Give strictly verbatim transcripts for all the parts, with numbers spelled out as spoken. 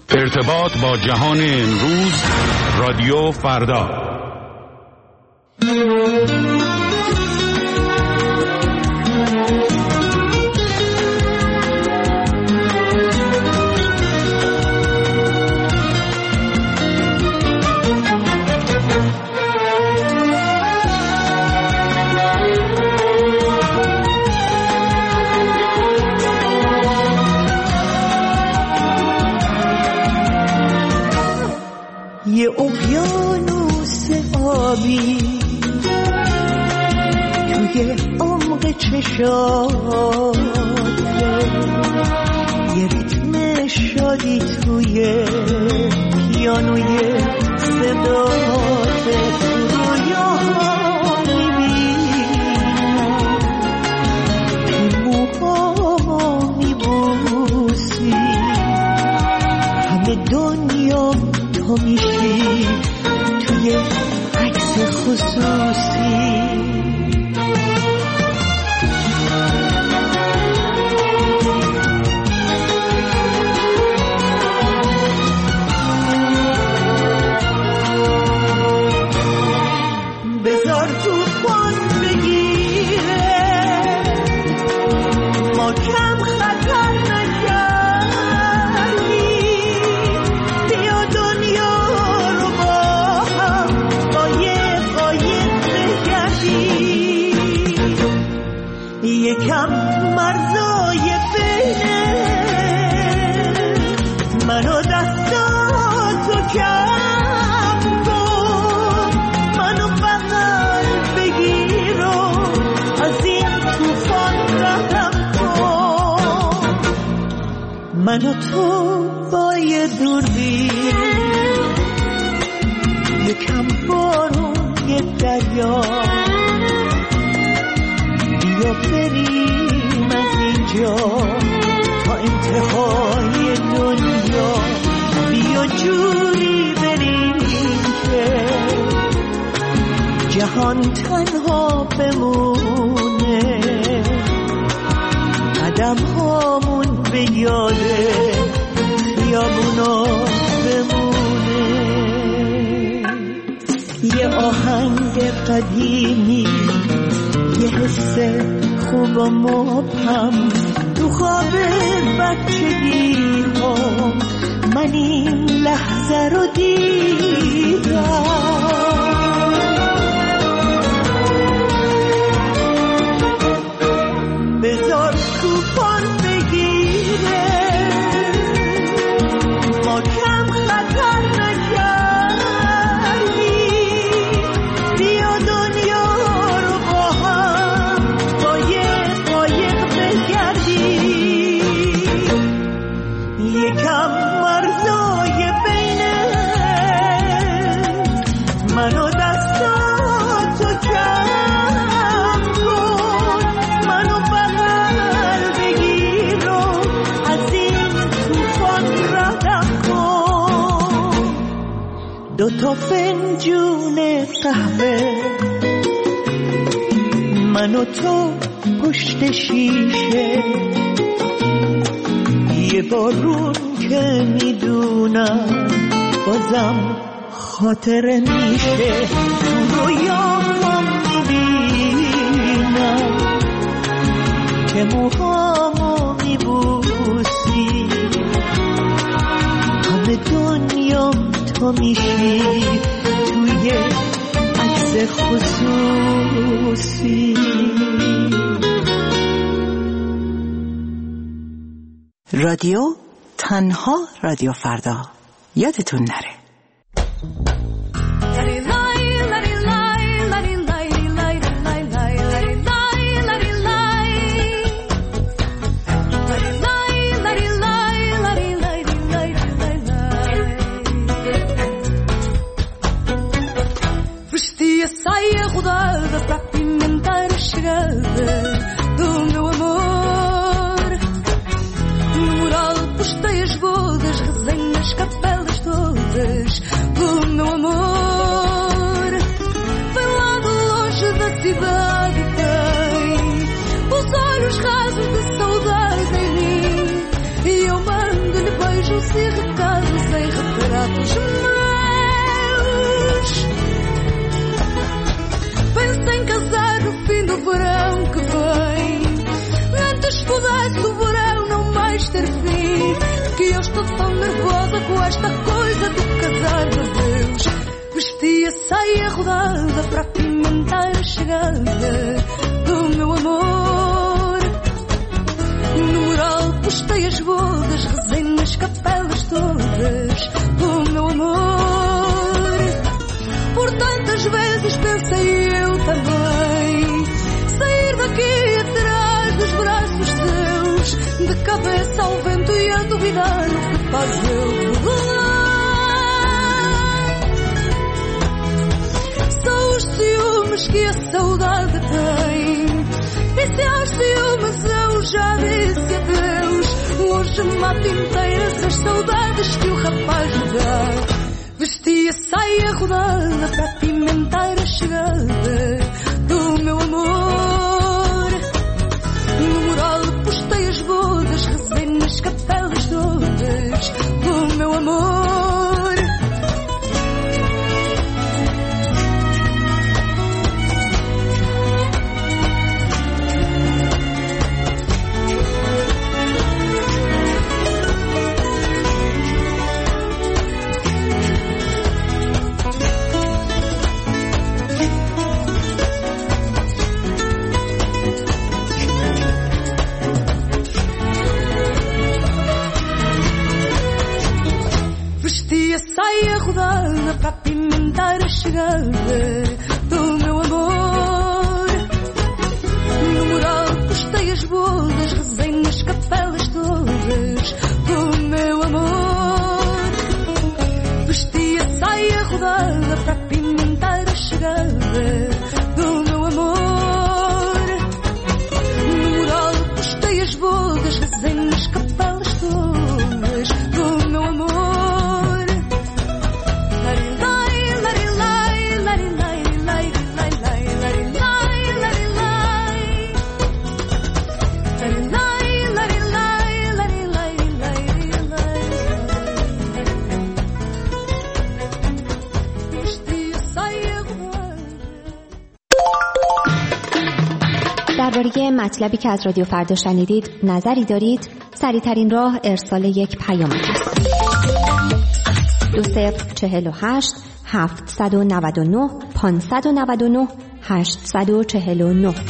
ارتباط با جهان امروز، رادیو فردا. یه اقیانوس آبی توی عمق چشاته، یه ریتم شادی توی پیانوی صداته، تو رویاها میبینم، تو موهاما میبوسی، همه دنیا تو میشی توی عکس خصوصی. بذار توفان بگیره، ما کم خطر نکردیم، بیا دنیا رو با هم قایق قایق بگردیم، یکم مرزای بینه منو دستاتو کم کن، منو بغل بگیر و از این توفان رهم کن، من و تو با یه دوربین، یکم بارون یه دریا، بیا بریم از اینجا تا انتهای دنیا، بیا جوری بریم که جهان تنها بمونه، قدم هامون به یاده خیابونا بمونه. یه آهنگ قدیمی، یه حس خوب و مبهم تو خواب بچگی ها، من این لحظه رو دیدم. بذار توفان بگیره، ما کم خطر نکردیم، بیا دنیا رو با هم قایق قایق بگردیم، یکم مرزای بینه منو دستاتو کم کن، منو بغل بگیر و از این توفان ردم کن. دوتا فنجون قهوه من و تو پشت شیشه، یه بارون که میدونم بازم خاطره میشه، تو رویام میبینم که موهامو میبوسی، همه دنیا تو میشی توی عکس خصوصی. رادیو تنها رادیو فردا، یادتون نره. Vestia saia rodada para apimentar a chegada do meu amor. No mural postei as bodas, resenho as capelas todas do meu amor. Vem lá de longe da cidade, tem os olhos rasos de saudade em mim, e eu mando-lhe beijo calos e recados em retratos meus. Penso em casar no fim do verão que vem, antes pudesse o verão não mais ter fim, que eu estou tão nervosa com esta coisa do casar, meu Deus. Vesti a saia rodada para apimentar a chegada do meu amor. No mural postei as bodas, rezei nas capelas todas do meu amor. Por tantas vezes pensei eu também sair daqui atrás dos braços seus, de cabeça ao vento e a duvidar o que faz eu falar. São os ciúmes que a saudade tem, e se aos ciúmes eu já disse adeus, hoje mato inteiras as saudades que o rapaz me dá. Vesti a saia rodada para apimentar a chegada do meu amor. No mural postei as bodas, rezei nas capelas todas do meu amor. Saia rodada para apimentar a chegada do meu amor. No mural postei as bodas, rezei nas capelas todas do meu amor. Vesti a saia rodada para apimentar a chegada do meu amor. No mural postei as bodas, rezei nas capelas todas do meu amor. درباره مطلبی که از رادیو فردا شنیدید نظری دارید؟ سریع‌ترین راه ارسال یک پیام است. دو صفر چهل و هشت هفتصد و نود و نه پانصد و نود و نه هشتصد و چهل و نه.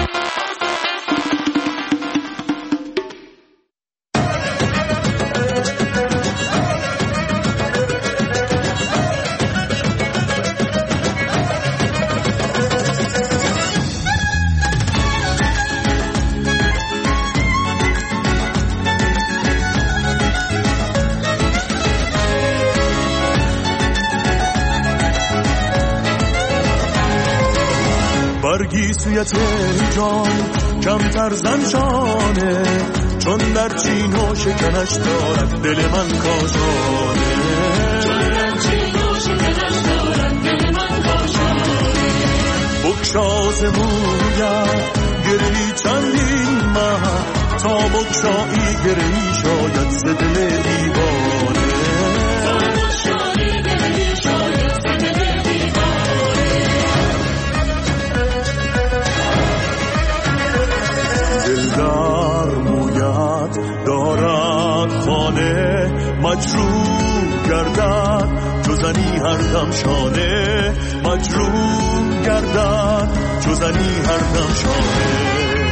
برگی سوی تهران کمتر زنشانه، چون در چین و شکنش دارد دل من کاشانه. چون در چین و شکنش دارد دل من کاشانه. بکشاز موید گرهی چندین ماه، تا بکشایی گرهی شاید ز دل دیوانه. دلدار موید دارد خانه، مجروح گردد چو زنی هر دم شانه. مجروح گردد چو زنی هر دم شانه.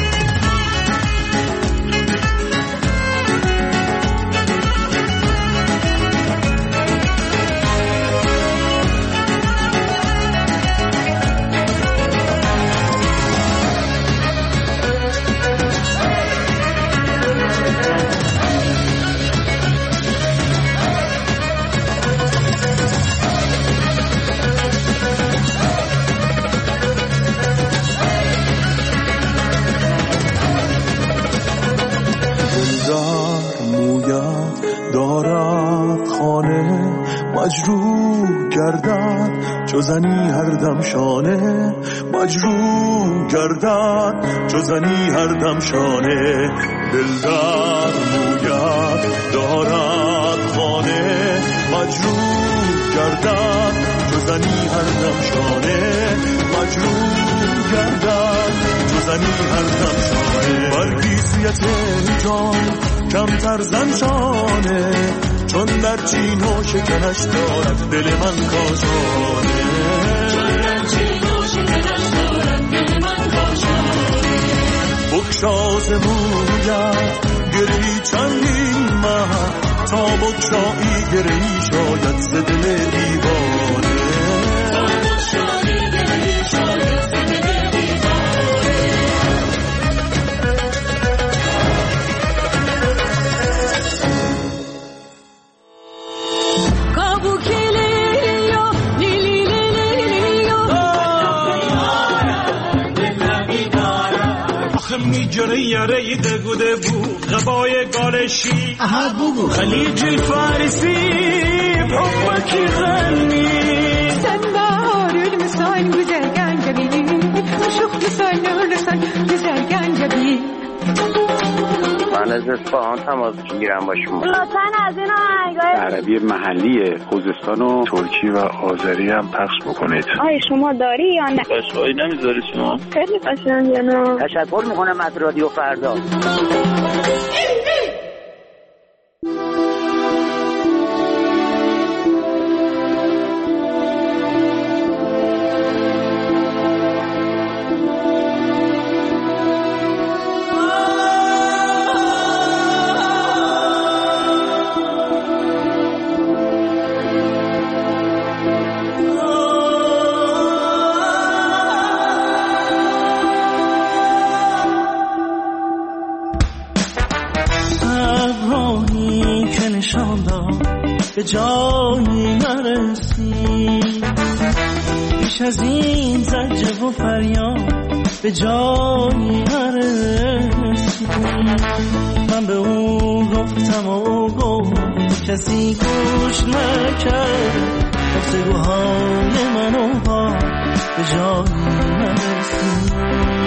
مجروح گردد چو زنی هر دم شانه. مجروح گردد چو زنی هر دم شانه. دلدار موید دارد مجروح گردد چو زنی هر دم شانه مجروح گردد چو زنی هر دم شانه برگیسیت جان کمتر زن شانه چون در چین و شکنش دارد دل من کاشانه چون در چین و شکنش دارد دل من کاشانه بکشاز موید گرهی چندین مه تا بکشایی گرهی شاید ز دل دیوانه تا بکشایی گرهی شاید ز دل دیوانه کابو کلیلیو لیلی لیلیو آخه میجره یره دگوده بو غبای گالشی خلیج فارسی بحبکی غنی sen bağırır mısın güzel gencebi aşık mısın ölürsen güzel gencebi من از اصفهان تماس میگیرم با شما. لطفاً از این آهنگای عربی محلی خوزستان و ترکی و آذری هم پخش بکنید. آیا شما داری یا نه؟ قشنگی نمیذاری شما؟ خیلی قشنگه نه. تشکر میکنم از رادیو فردا. به جایی نرسی بیش از این زجر و فریاد به جایی نرسی من به اون گفتم و گفت کسی گوش نکرد گفتگوهای منو با به جایی نرسی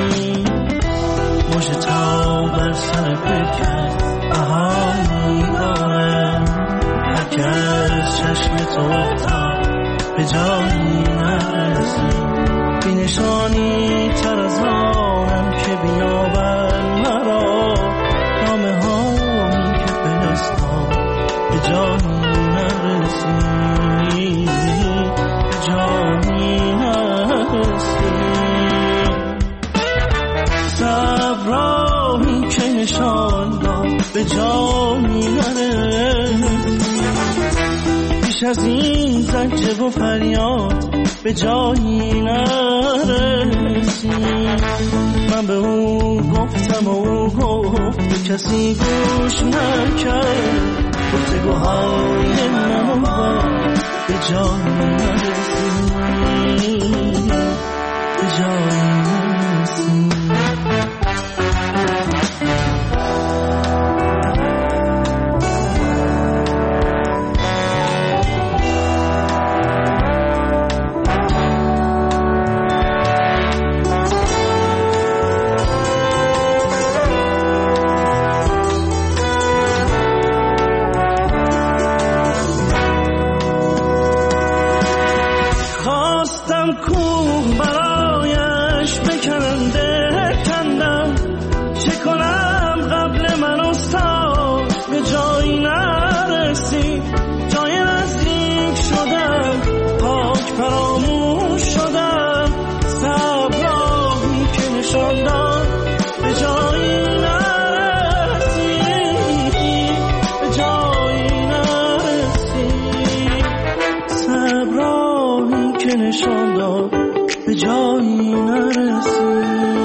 مژه تا بر سر بکرد بهایی دارم که از چشم تو افتاد به جایی نرسی بی نشانی تر از آنم که بیابن مرا نامه هایی که فرستاد به جایی نرسی به جایی نرسی صبراهی که نشان داد به جایی نرسی بیش از این زجر و فریاد به جایی نرسی من به او گفتم و او گفت به کسی گوش نکرد گفتگوهای منو با به جایی نرسی به جایی نرسی نشان داد به جایی نرسی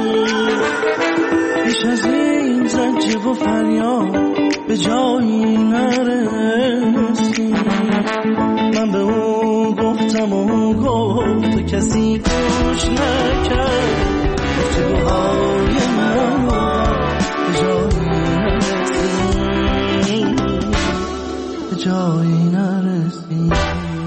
بیش از این زجر و فریاد به جایی نرسی من به او گفتم و او گفت و کسی گوش نکرد گفتگوهای من به جایی نرسی به جایی نرسی